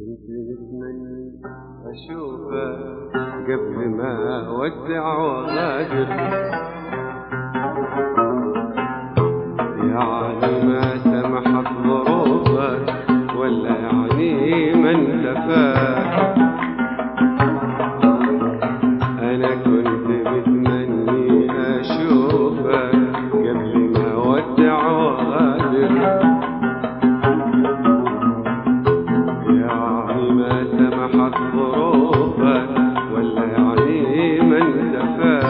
متمني أشوفه قبل ما أودع وأغادر، يعني ما سمحت ظروفه ولا يعني ما انتفى. أنا كنت متمني أشوفه قبل ما أودع وأغادر، يعني ما سمحت ظروفه ولا يعني ما انتفى.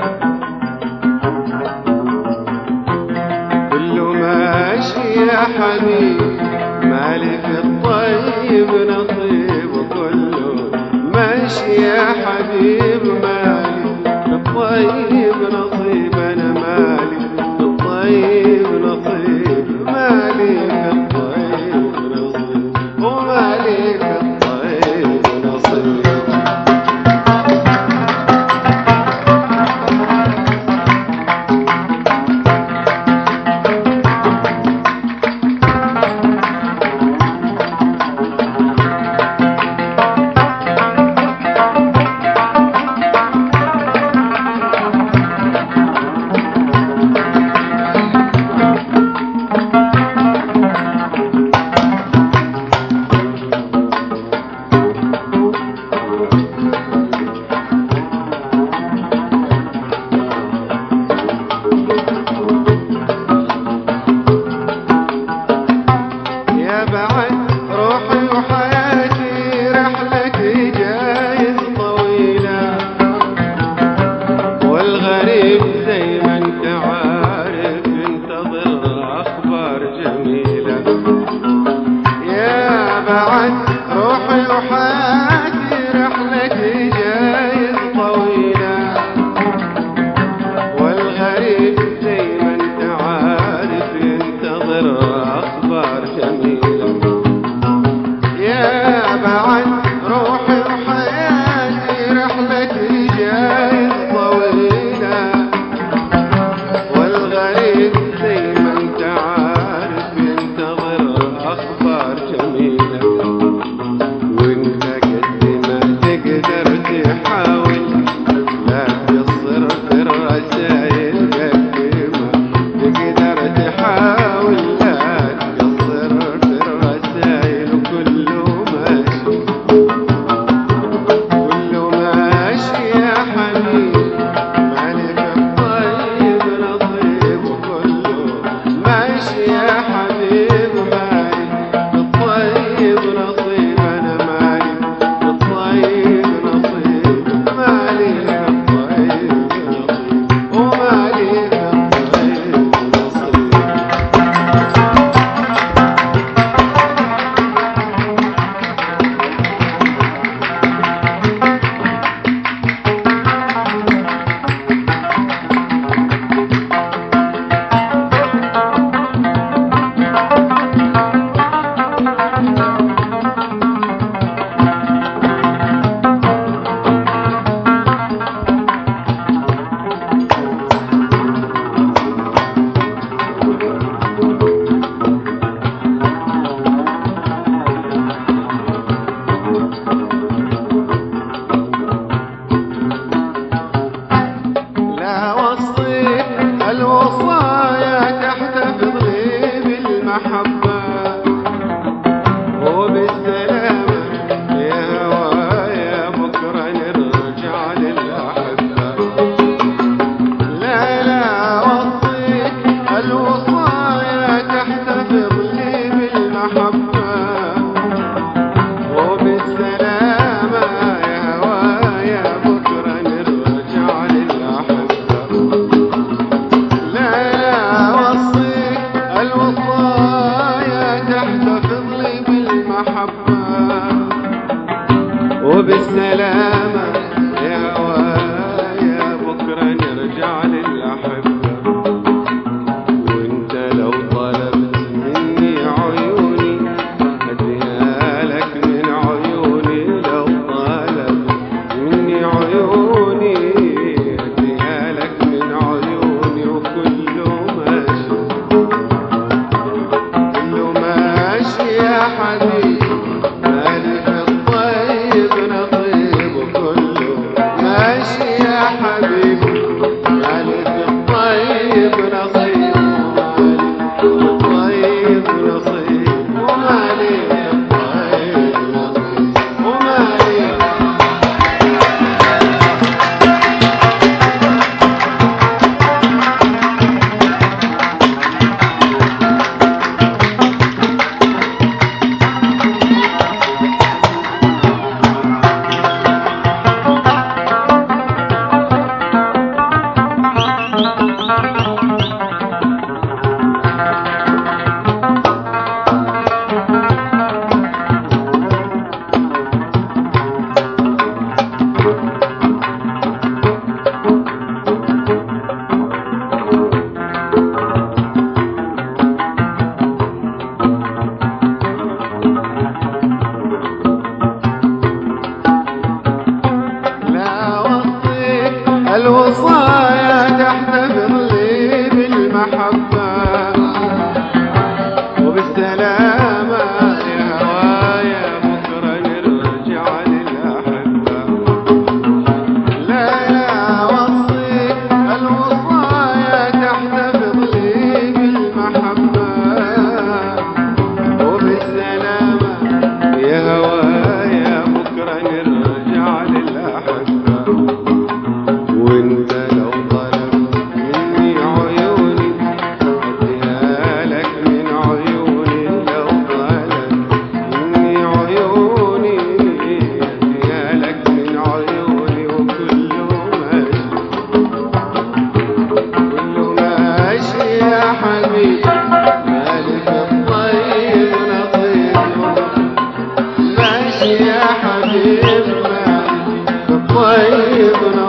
كله ماشي يا حبيب مالي في الطيب نصيب، كله ماشي يا حبيب مالي في الطيب نصيب. أنا مالي في الطيب نصيب، مالي في الطيب نصيب، ومالي في الطيب نصيب. روحي وحياتي رحلتي جايز طويلة، والغريب زي ما انت عارف ينتظر أخبار جميلة. يا بعد روحي وحياتي رحلتي جايز طويلة، والغريب زي ما انت عارف ينتظر أخبار جميلة. الوصايا تحت تضريب المحبة، وبالسلامة يا هوايا بكرة نرجع للأحبة. لا لا وصيك الوصايا تحت تضريب المحبة، وبالسلامة يا هوايا بكرة نرجع للأحبة. الوصايا تحتفظ لي بالمحبة، وبالسلامة يا هوايا بكرة نرجع للأحبة. وانت لو طلبت مني عيوني هديها لك من عيوني، لو طلبت مني عيوني هديها لك من عيوني. وكله ماشي يا حبيبي مالي في يا حبيبنا الطيب